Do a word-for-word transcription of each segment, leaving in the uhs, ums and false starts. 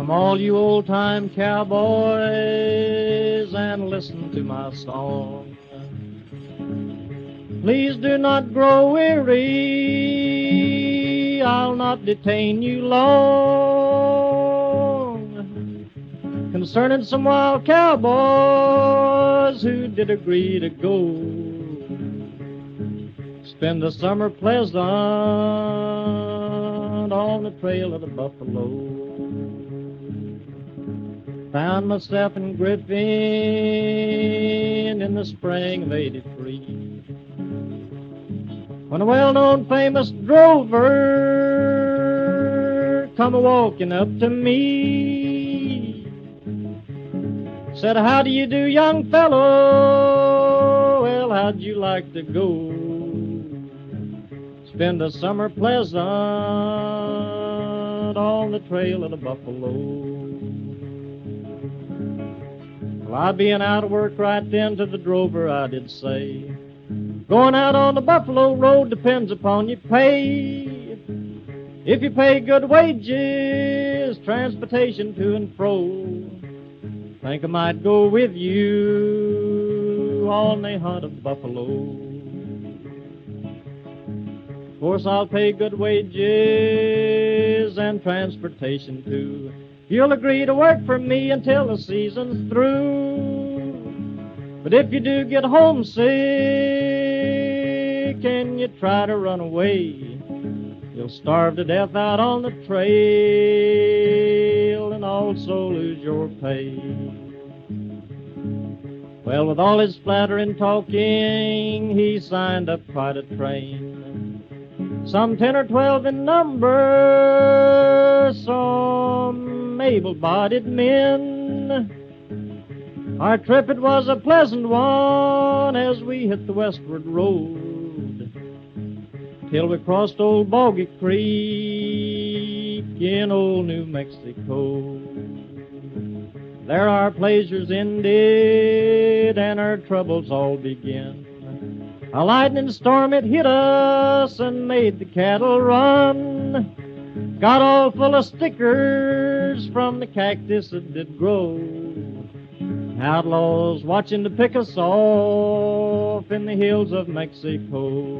Come all you old-time cowboys and listen to my song. Please do not grow weary, I'll not detain you long. Concerning some wild cowboys who did agree to go spend the summer pleasant on the trail of the buffalo. Found myself in Griffin in the spring of eighty-three, when a well-known famous drover come a-walking up to me. Said, how do you do, young fellow? Well, how'd you like to go spend a summer pleasant on the trail of the buffalo? Well, I being out of work right then, to the drover I did say, going out on the buffalo road depends upon your pay. If you pay good wages, transportation to and fro, think I might go with you on the hunt of buffalo. Of course I'll pay good wages and transportation too. You'll agree to work for me until the season's through. But if you do get homesick and you try to run away, you'll starve to death out on the trail and also lose your pay. Well, with all his flattering talking, he signed up quite a train, some ten or twelve in number, some able-bodied men. Our trip, it was a pleasant one as we hit the westward road, till we crossed old Boggy Creek in old New Mexico. There our pleasures ended and our troubles all began. A lightning storm, it hit us and made the cattle run. Got all full of stickers from the cactus that did grow. Outlaws watching to pick us off in the hills of Mexico.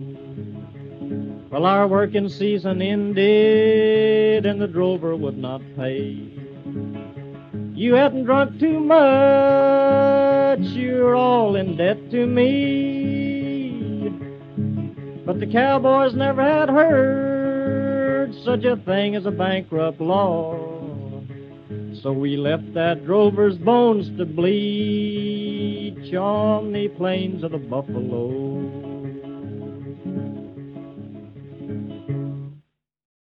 Well, our working season ended and the drover would not pay. You hadn't drunk too much, you're all in debt to me. But the cowboys never had heard such a thing as a bankrupt law. So we left that drover's bones to bleach on the plains of the buffalo.